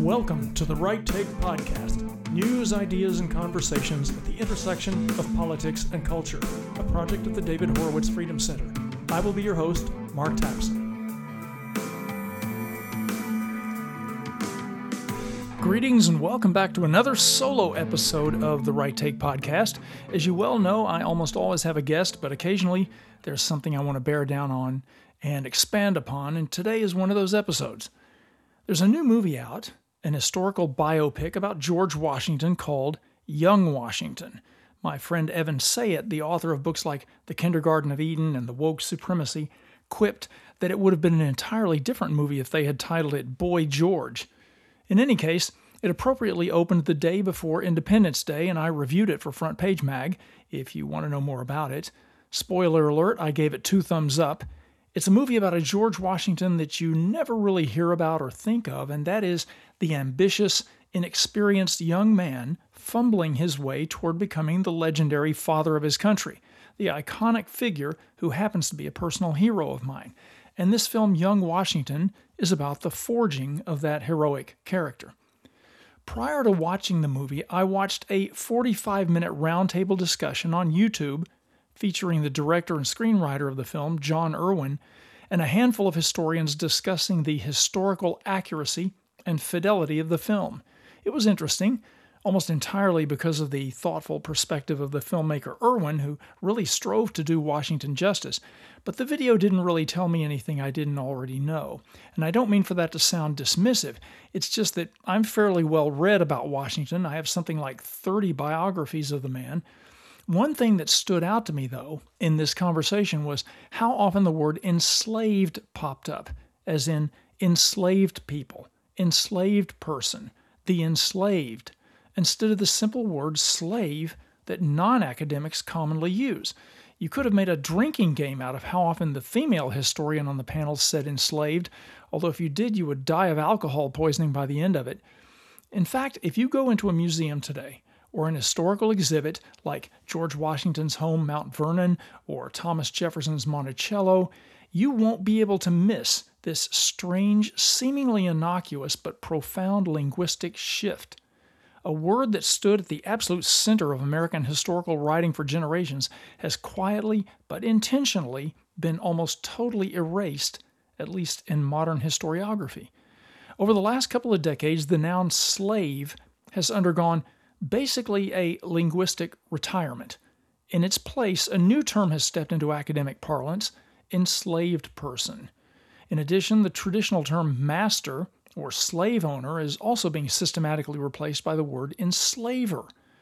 Welcome to the Right Take Podcast. News, ideas, and conversations at the intersection of politics and culture. A project of the David Horowitz Freedom Center. I will be your host, Mark Tapson. Greetings and welcome back to another solo episode of the Right Take Podcast. As you well know, I almost always have a guest, but occasionally there's something I want to bear down on and expand upon, and today is one of those episodes. There's a new movie out, an historical biopic about George Washington called Young Washington. My friend Evan Sayet, the author of books like The Kindergarten of Eden and The Woke Supremacy, quipped that it would have been an entirely different movie if they had titled it Boy George. In any case, it appropriately opened the day before Independence Day, and I reviewed it for Front Page Mag, if you want to know more about it. Spoiler alert, I gave it 2 thumbs up. It's a movie about a George Washington that you never really hear about or think of, and that is the ambitious, inexperienced young man fumbling his way toward becoming the legendary father of his country, the iconic figure who happens to be a personal hero of mine. And this film, Young Washington, is about the forging of that heroic character. Prior to watching the movie, I watched a 45-minute roundtable discussion on YouTube featuring the director and screenwriter of the film, John Irwin, and a handful of historians discussing the historical accuracy and fidelity of the film. It was interesting, almost entirely because of the thoughtful perspective of the filmmaker Irwin, who really strove to do Washington justice. But the video didn't really tell me anything I didn't already know. And I don't mean for that to sound dismissive. It's just that I'm fairly well read about Washington. I have something like 30 biographies of the man. One thing that stood out to me, though, in this conversation was how often the word enslaved popped up, as in enslaved people, enslaved person, the enslaved, instead of the simple word slave that non-academics commonly use. You could have made a drinking game out of how often the female historian on the panel said enslaved, although if you did, you would die of alcohol poisoning by the end of it. In fact, if you go into a museum today, or an historical exhibit like George Washington's home, Mount Vernon, or Thomas Jefferson's Monticello, you won't be able to miss this strange, seemingly innocuous but profound linguistic shift. A word that stood at the absolute center of American historical writing for generations has quietly but intentionally been almost totally erased, at least in modern historiography. Over the last couple of decades, the noun slave has undergone basically a linguistic retirement. In its place, a new term has stepped into academic parlance, enslaved person. In addition, the traditional term master or slave owner is also being systematically replaced by the word enslaver.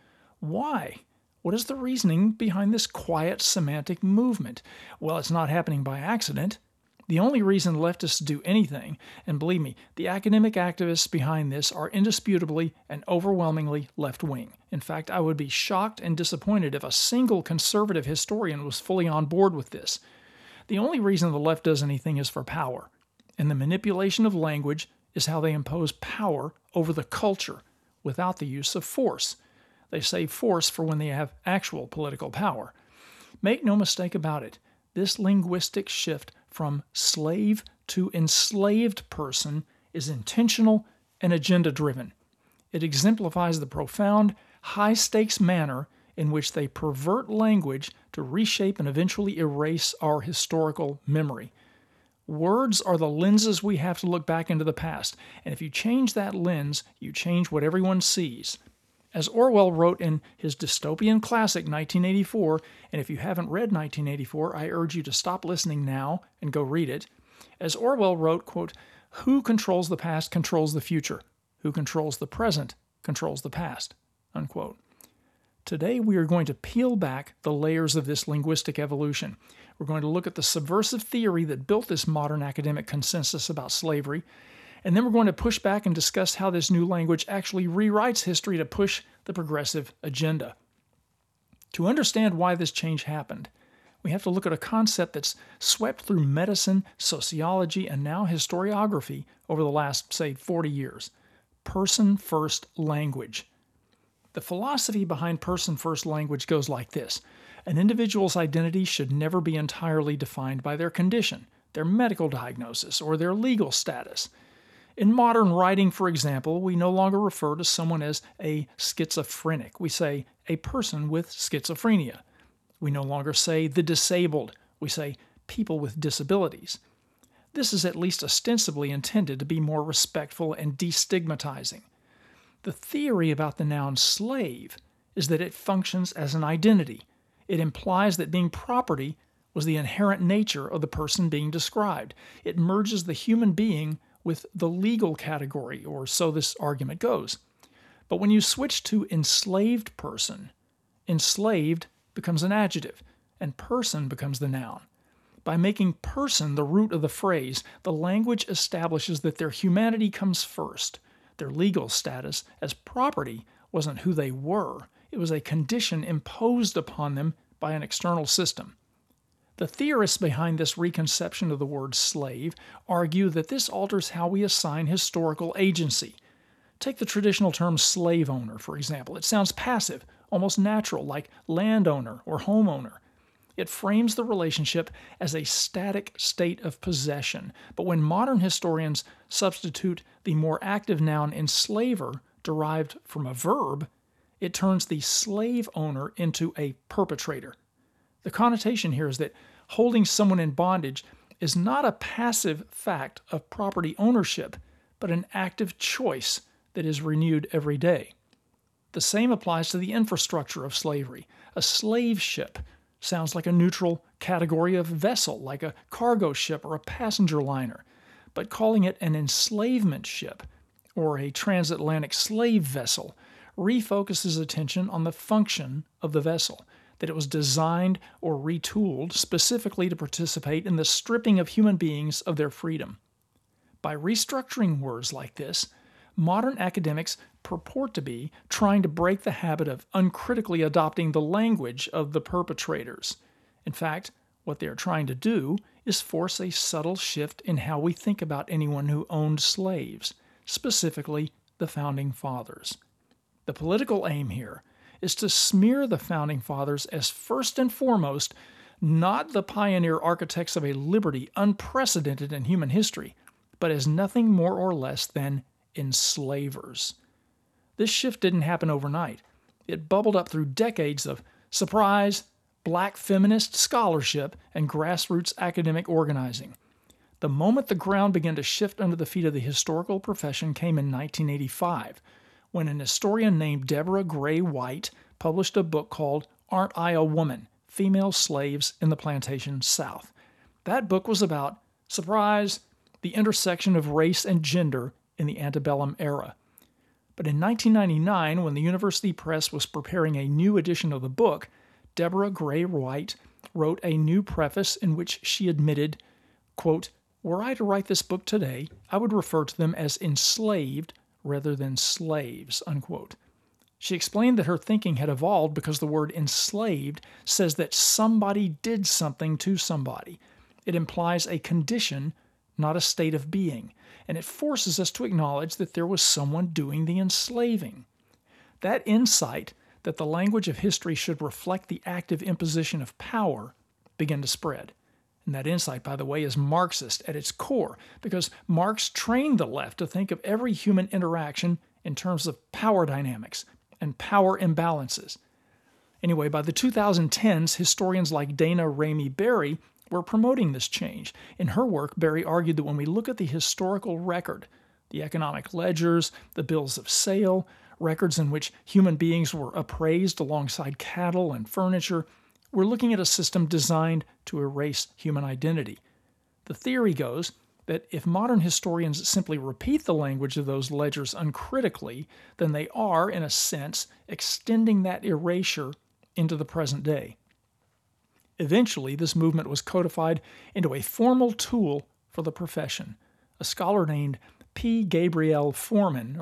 Why? What is the reasoning behind this quiet semantic movement? Well, it's not happening by accident. The only reason leftists do anything, and believe me, the academic activists behind this are indisputably and overwhelmingly left-wing. In fact, I would be shocked and disappointed if a single conservative historian was fully on board with this. The only reason the left does anything is for power, and the manipulation of language is how they impose power over the culture without the use of force. They save force for when they have actual political power. Make no mistake about it, this linguistic shift from slave to enslaved person is intentional and agenda-driven. It exemplifies the profound, high-stakes manner in which they pervert language to reshape and eventually erase our historical memory. Words are the lenses we have to look back into the past, and if you change that lens, you change what everyone sees. As Orwell wrote in his dystopian classic 1984, and if you haven't read 1984, I urge you to stop listening now and go read it. As Orwell wrote, quote, "Who controls the past controls the future. Who controls the present controls the past," unquote. Today we are going to peel back the layers of this linguistic evolution. We're going to look at the subversive theory that built this modern academic consensus about slavery, and then we're going to push back and discuss how this new language actually rewrites history to push the progressive agenda. To understand why this change happened, we have to look at a concept that's swept through medicine, sociology, and now historiography over the last, say, 40 years. Person-first language. The philosophy behind person-first language goes like this. An individual's identity should never be entirely defined by their condition, their medical diagnosis, or their legal status. In modern writing, for example, we no longer refer to someone as a schizophrenic. We say a person with schizophrenia. We no longer say the disabled. We say people with disabilities. This is at least ostensibly intended to be more respectful and destigmatizing. The theory about the noun slave is that it functions as an identity. It implies that being property was the inherent nature of the person being described. It merges the human being with the legal category, or so this argument goes. But when you switch to enslaved person, enslaved becomes an adjective, and person becomes the noun. By making person the root of the phrase, the language establishes that their humanity comes first. Their legal status as property wasn't who they were. It was a condition imposed upon them by an external system. The theorists behind this reconception of the word slave argue that this alters how we assign historical agency. Take the traditional term slave owner, for example. It sounds passive, almost natural, like landowner or homeowner. It frames the relationship as a static state of possession. But when modern historians substitute the more active noun enslaver, derived from a verb, it turns the slave owner into a perpetrator. The connotation here is that holding someone in bondage is not a passive fact of property ownership, but an active choice that is renewed every day. The same applies to the infrastructure of slavery. A slave ship sounds like a neutral category of vessel, like a cargo ship or a passenger liner. But calling it an enslavement ship or a transatlantic slave vessel refocuses attention on the function of the vessel, that it was designed or retooled specifically to participate in the stripping of human beings of their freedom. By restructuring words like this, modern academics purport to be trying to break the habit of uncritically adopting the language of the perpetrators. In fact, what they are trying to do is force a subtle shift in how we think about anyone who owned slaves, specifically the Founding Fathers. The political aim here is to smear the Founding Fathers as first and foremost not the pioneer architects of a liberty unprecedented in human history, but as nothing more or less than enslavers. This shift didn't happen overnight. It bubbled up through decades of surprise, black feminist scholarship, and grassroots academic organizing. The moment the ground began to shift under the feet of the historical profession came in 1985, when an historian named Deborah Gray White published a book called Aren't I a Woman? Female Slaves in the Plantation South. That book was about, surprise, the intersection of race and gender in the antebellum era. But in 1999, when the University Press was preparing a new edition of the book, Deborah Gray White wrote a new preface in which she admitted, quote, "Were I to write this book today, I would refer to them as enslaved rather than slaves," unquote. She explained that her thinking had evolved because the word enslaved says that somebody did something to somebody. It implies a condition, not a state of being, and it forces us to acknowledge that there was someone doing the enslaving. That insight that the language of history should reflect the active imposition of power began to spread. And that insight, by the way, is Marxist at its core, because Marx trained the left to think of every human interaction in terms of power dynamics and power imbalances. Anyway, by the 2010s, historians like Dana Ramey Berry were promoting this change. In her work, Berry argued that when we look at the historical record, the economic ledgers, the bills of sale, records in which human beings were appraised alongside cattle and furniture, we're looking at a system designed to erase human identity. The theory goes that if modern historians simply repeat the language of those ledgers uncritically, then they are, in a sense, extending that erasure into the present day. Eventually, this movement was codified into a formal tool for the profession. A scholar named P. Gabrielle Forman,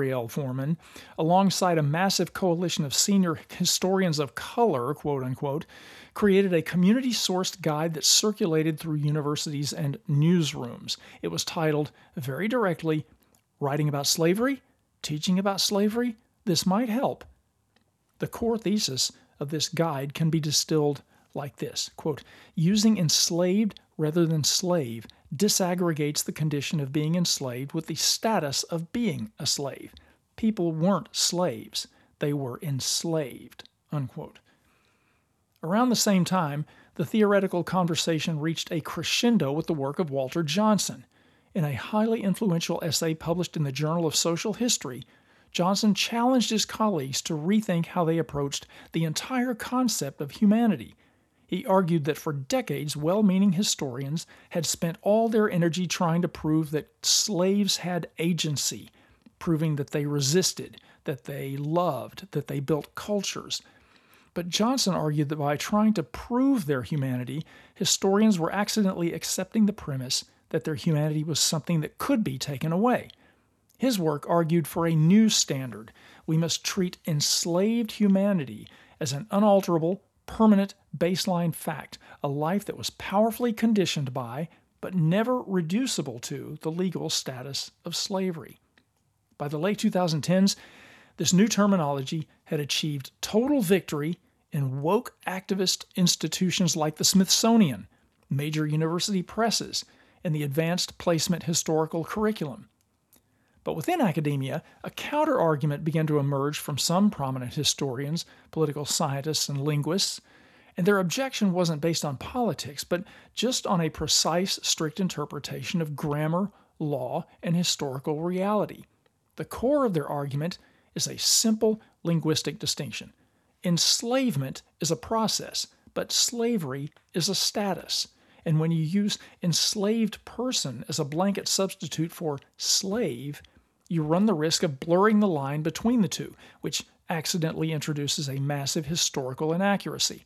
alongside a massive coalition of senior historians of color, quote unquote, created a community-sourced guide that circulated through universities and newsrooms. It was titled, very directly, Writing About Slavery? Teaching About Slavery? This Might Help. The core thesis of this guide can be distilled like this, quote, using enslaved rather than slave disaggregates the condition of being enslaved with the status of being a slave. People weren't slaves. They were enslaved." Unquote. Around the same time, the theoretical conversation reached a crescendo with the work of Walter Johnson. In a highly influential essay published in the Journal of Social History, Johnson challenged his colleagues to rethink how they approached the entire concept of humanity. He argued that for decades, well-meaning historians had spent all their energy trying to prove that slaves had agency, proving that they resisted, that they loved, that they built cultures. But Johnson argued that by trying to prove their humanity, historians were accidentally accepting the premise that their humanity was something that could be taken away. His work argued for a new standard. We must treat enslaved humanity as an unalterable, permanent baseline fact, a life that was powerfully conditioned by, but never reducible to, the legal status of slavery. By the late 2010s, this new terminology had achieved total victory in woke activist institutions like the Smithsonian, major university presses, and the advanced placement historical curriculum. But within academia, a counter-argument began to emerge from some prominent historians, political scientists, and linguists, and their objection wasn't based on politics, but just on a precise, strict interpretation of grammar, law, and historical reality. The core of their argument is a simple linguistic distinction. Enslavement is a process, but slavery is a status. And when you use enslaved person as a blanket substitute for slave, you run the risk of blurring the line between the two, which accidentally introduces a massive historical inaccuracy.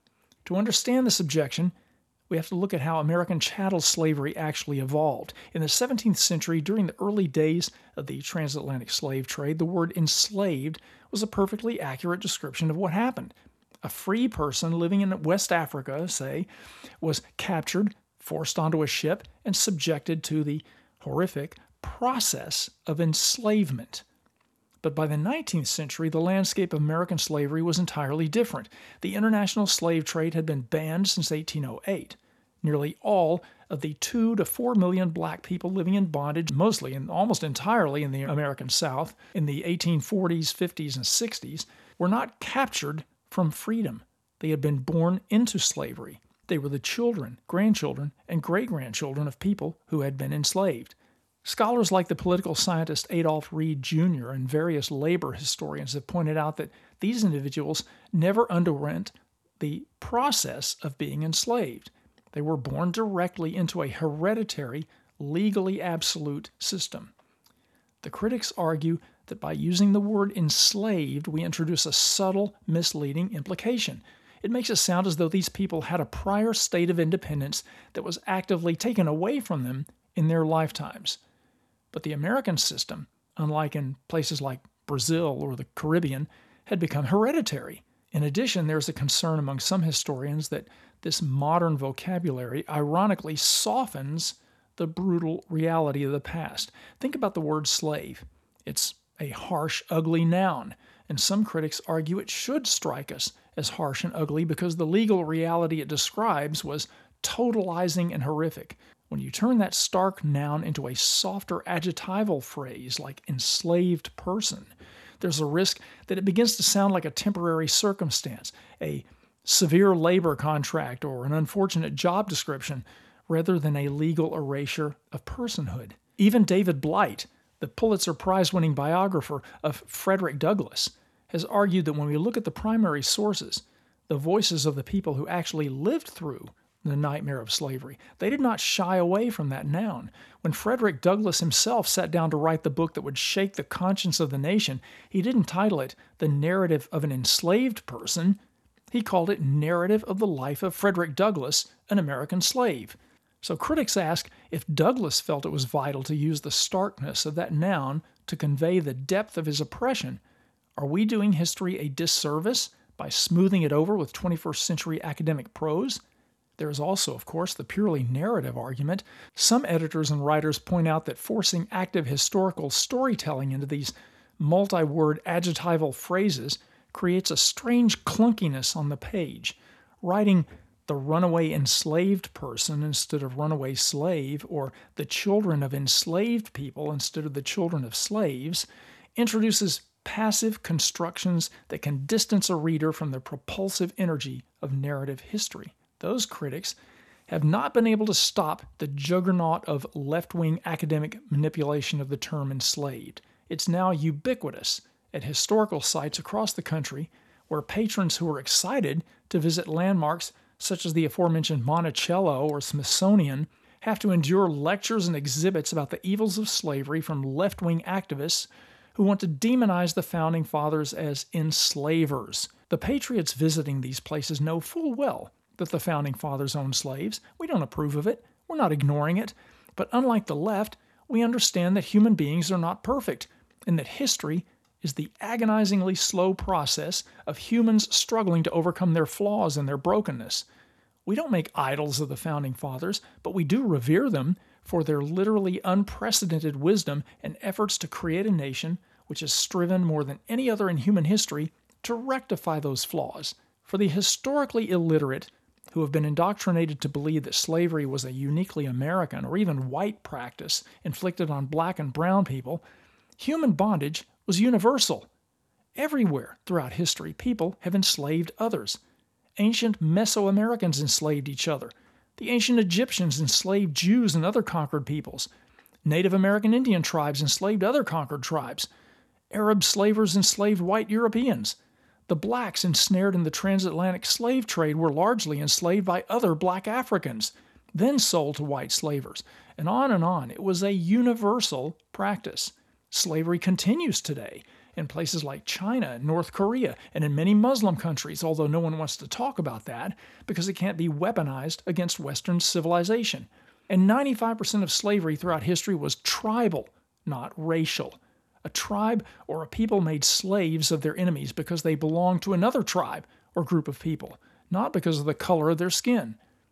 To understand this objection, we have to look at how American chattel slavery actually evolved. In the 17th century, during the early days of the transatlantic slave trade, the word enslaved was a perfectly accurate description of what happened. A free person living in West Africa, say, was captured, forced onto a ship, and subjected to the horrific process of enslavement. But by the 19th century, the landscape of American slavery was entirely different. The international slave trade had been banned since 1808. Nearly all of the 2 to 4 million black people living in bondage, mostly and almost entirely in the American South, in the 1840s, 50s, and 60s, were not captured from freedom. They had been born into slavery. They were the children, grandchildren, and great-grandchildren of people who had been enslaved. Scholars like the political scientist Adolph Reed Jr. and various labor historians have pointed out that these individuals never underwent the process of being enslaved. They were born directly into a hereditary, legally absolute system. The critics argue that by using the word enslaved, we introduce a subtle, misleading implication. It makes it sound as though these people had a prior state of independence that was actively taken away from them in their lifetimes. But the American system, unlike in places like Brazil or the Caribbean, had become hereditary. In addition, there's a concern among some historians that this modern vocabulary ironically softens the brutal reality of the past. Think about the word slave. It's a harsh, ugly noun, and some critics argue it should strike us as harsh and ugly because the legal reality it describes was totalizing and horrific. When you turn that stark noun into a softer adjectival phrase like enslaved person, there's a risk that it begins to sound like a temporary circumstance, a severe labor contract, or an unfortunate job description, rather than a legal erasure of personhood. Even David Blight, the Pulitzer Prize-winning biographer of Frederick Douglass, has argued that when we look at the primary sources, the voices of the people who actually lived through the nightmare of slavery, they did not shy away from that noun. When Frederick Douglass himself sat down to write the book that would shake the conscience of the nation, he didn't title it The Narrative of an Enslaved Person. He called it Narrative of the Life of Frederick Douglass, an American Slave. So critics ask if Douglass felt it was vital to use the starkness of that noun to convey the depth of his oppression. Are we doing history a disservice by smoothing it over with 21st century academic prose? There is also, of course, the purely narrative argument. Some editors and writers point out that forcing active historical storytelling into these multi-word adjectival phrases creates a strange clunkiness on the page. Writing the runaway enslaved person instead of runaway slave, or the children of enslaved people instead of the children of slaves, introduces passive constructions that can distance a reader from the propulsive energy of narrative history. Those critics have not been able to stop the juggernaut of left-wing academic manipulation of the term enslaved. It's now ubiquitous at historical sites across the country, where patrons who are excited to visit landmarks such as the aforementioned Monticello or Smithsonian have to endure lectures and exhibits about the evils of slavery from left-wing activists who want to demonize the Founding Fathers as enslavers. The patriots visiting these places know full well that the Founding Fathers owned slaves. We don't approve of it. We're not ignoring it. But unlike the left, we understand that human beings are not perfect, and that history is the agonizingly slow process of humans struggling to overcome their flaws and their brokenness. We don't make idols of the Founding Fathers, but we do revere them for their literally unprecedented wisdom and efforts to create a nation which has striven more than any other in human history to rectify those flaws. For the historically illiterate who have been indoctrinated to believe that slavery was a uniquely American or even white practice inflicted on black and brown people, human bondage was universal. Everywhere throughout history, people have enslaved others. Ancient Mesoamericans enslaved each other. The ancient Egyptians enslaved Jews and other conquered peoples. Native American Indian tribes enslaved other conquered tribes. Arab slavers enslaved white Europeans. The blacks ensnared in the transatlantic slave trade were largely enslaved by other black Africans, then sold to white slavers. And on and on. It was a universal practice. Slavery continues today in places like China and North Korea and in many Muslim countries, although no one wants to talk about that because it can't be weaponized against Western civilization. And 95% of slavery throughout history was tribal, not racial. A tribe or a people made slaves of their enemies because they belonged to another tribe or group of people, not because of the color of their skin.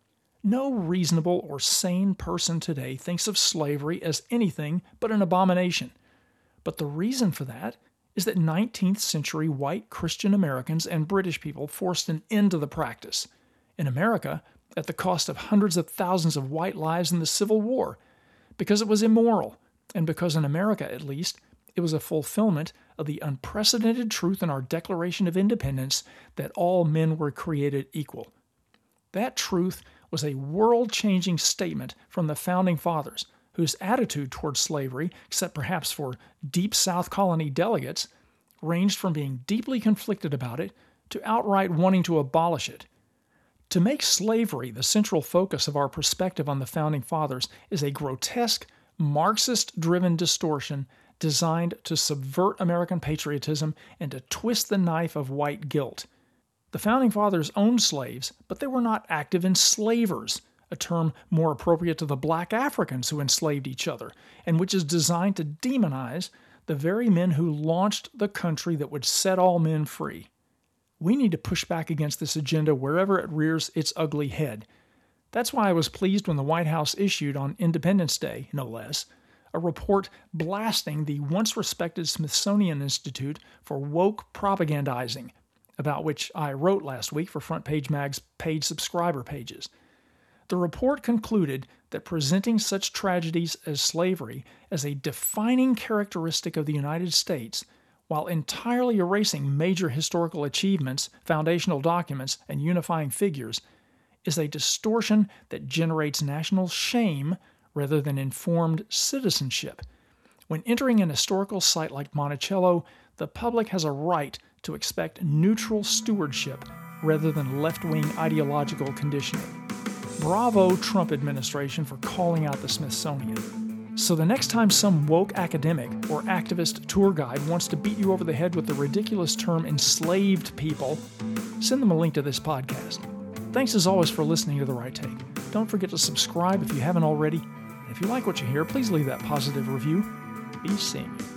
No reasonable or sane person today thinks of slavery as anything but an abomination. But the reason for that is that 19th century white Christian Americans and British people forced an end to the practice. In America, at the cost of hundreds of thousands of white lives in the Civil War, because it was immoral, and because in America, at least, it was a fulfillment of the unprecedented truth in our Declaration of Independence that all men were created equal. That truth was a world-changing statement from the Founding Fathers, whose attitude toward slavery, except perhaps for Deep South colony delegates, ranged from being deeply conflicted about it to outright wanting to abolish it. To make slavery the central focus of our perspective on the Founding Fathers is a grotesque, Marxist-driven distortion designed to subvert American patriotism and to twist the knife of white guilt. The Founding Fathers owned slaves, but they were not active enslavers, a term more appropriate to the black Africans who enslaved each other, and which is designed to demonize the very men who launched the country that would set all men free. We need to push back against this agenda wherever it rears its ugly head. That's why I was pleased when the White House issued on Independence Day, no less, a report blasting the once respected Smithsonian Institute for woke propagandizing, about which I wrote last week for Front Page Mag's paid subscriber pages. The report concluded that presenting such tragedies as slavery as a defining characteristic of the United States, while entirely erasing major historical achievements, foundational documents, and unifying figures, is a distortion that generates national shame rather than informed citizenship. When entering an historical site like Monticello, the public has a right to expect neutral stewardship rather than left-wing ideological conditioning. Bravo, Trump administration, for calling out the Smithsonian. So the next time some woke academic or activist tour guide wants to beat you over the head with the ridiculous term enslaved people, send them a link to this podcast. Thanks as always for listening to The Right Take. Don't forget to subscribe if you haven't already. And if you like what you hear, please leave that positive review. Be seeing you.